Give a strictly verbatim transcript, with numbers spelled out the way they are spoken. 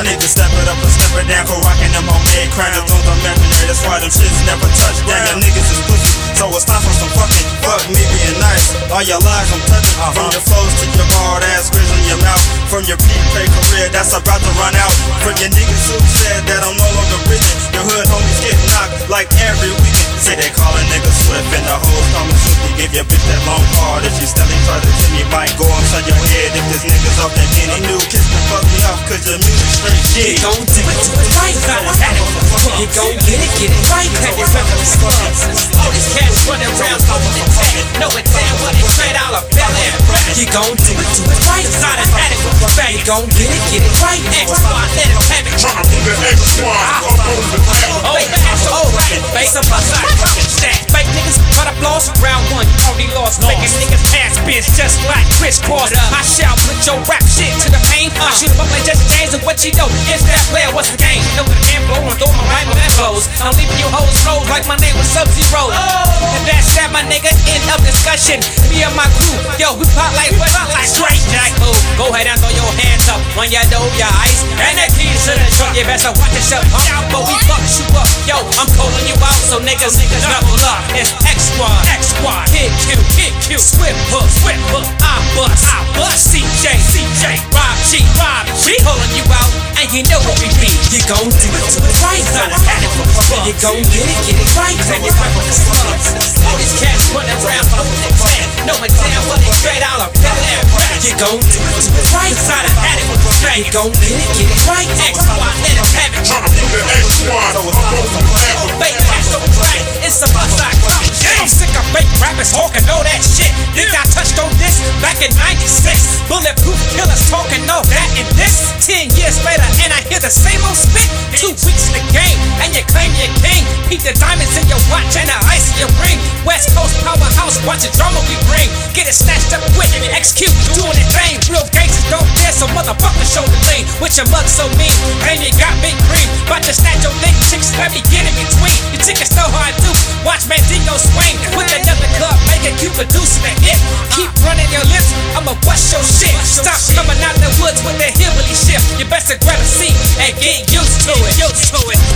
I need to step it up and step it down for rocking them homemade crowns on the imaginary. That's why them shits never touch down. Your niggas is pussy, so it's time for some fucking fuck me being nice. All your lies I'm touching, uh-huh. From your flows to your hard ass grizz in your mouth. From your prepaid career that's about to run out. From your niggas who said that I'm no longer breathing. Your hood homies get knocked like every weekend. Say they call a nigga Swift and the hoes call me Swift. Give your bitch that long card. If she steadily try to tell me, might go upside your head. If this nigga's off that Henny. New kiss to fuck me off cause your music straight shit. You gon' do it to it right, gotta have it. You gon' get it, get it right, have it from the slugs. All these cats running around throwing the tag. Know it damn well they straight out of Bel Air. You gon' do it to it right, gotta have it with the bag. You gon' get it, get it right, X-Squad, let him have it. Tryna put the X-Squad up on the table. Oh, oh, right, face up outside fucking stack. Fake niggas try to floss, round one, already lost. Making niggas pass bitch just like crisscross. I shall put your rap shit to the pain. I shoot him up like Jesse James and what you know. Is that player, what's the game? Know the game blow and throw my rhyme with that blows. I'm leaving you hoes froze like my name was Sub-Zero. Oh. And that's that, my nigga, end of discussion. Me and my crew, yo, we pop like what? Like straight jack. Oh, go ahead and throw your hands up when you know your ice. And that key to the truck, you better watch yourself. But we fuck you up, yo, I'm calling you out, so niggas, niggas knuckle up. It's X-Squad, X-Squad, Kid Q, Kid Q, Swift Hook, Swift Hook, I bust, I bust, C J, C J, Rob G, Rob G, calling you out, and you know what we be. You gon' do it to it right, gotta have it for fun. You gon' get it, get it right, and you right with the slugs. All these cats running around over the ten, knowing damn well they straight out of Bel Air. You gon' do it to it right, gotta have it for fun. You gon' get it, get it right, X-Squad, let him have it. Tryna put the X-Squad up on the table. Fake cats don't track, it's a bust like I'm sick of fake rappers talking all that shit. Think I touched on this back in ninety-six. Bulletproof killers talking all that and this. Ten years later and I hear the same old spit. Two weeks in the game and you claim you're king. Keep the diamonds in your watch and the ice in your ring. West Coast powerhouse, watch the drama we bring. Get it snatched up quick, execute, doing it thing. Real gangsters don't dare, so motherfuckers show the lean. With your mug so mean, and you got big cream. About to snatch your thick chicks, let me get in between. You chickens know how I do. Watch Mandingo swing with another club, make it keep producing the hit. Keep running your lips, I'ma bust your shit. Stop coming out the woods with that hillbilly shit. You best to grab a seat and get used to it. Used to it.